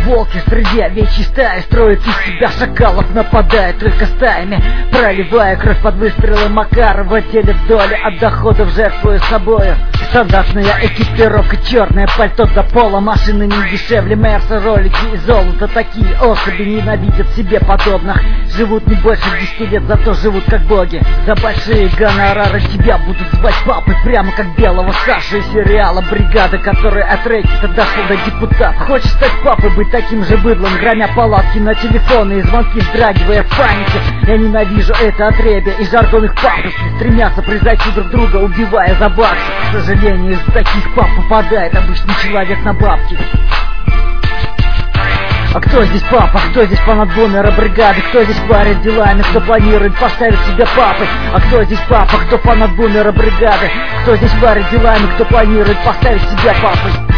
волки среди овечьей стаи строят из себя шакалов, нападают только стаями, проливая кровь под выстрелы Макарова, делят доли от доходов, жертвуя собою. Стандартная экипировка, черное пальто до пола, машины не дешевле Мерса, ролики и золото. Такие особи ненавидят себе подобных, живут не больше 10 лет, зато живут как боги. За большие гонорары тебя будут звать папой, прямо как белого Сашу из сериала «Бригада», который от рэкета дошел до депутата. Хочешь стать папой, быть таким же быдлом, громя палатки на телефоны и звонки, вздрагивая в панике. Я ненавижу это отребье и жаргон их пафосно стремятся превзойти друг друга, убивая за баксы. К сожалению, из таких пап попадает обычный человек на бабки. А кто здесь папа? Кто здесь фанат бумера бригады? Кто здесь парит делами? Кто планирует поставить себя папой? А кто здесь папа? Кто фанат бумера бригады? Кто здесь парит делами? Кто планирует поставить себя папой?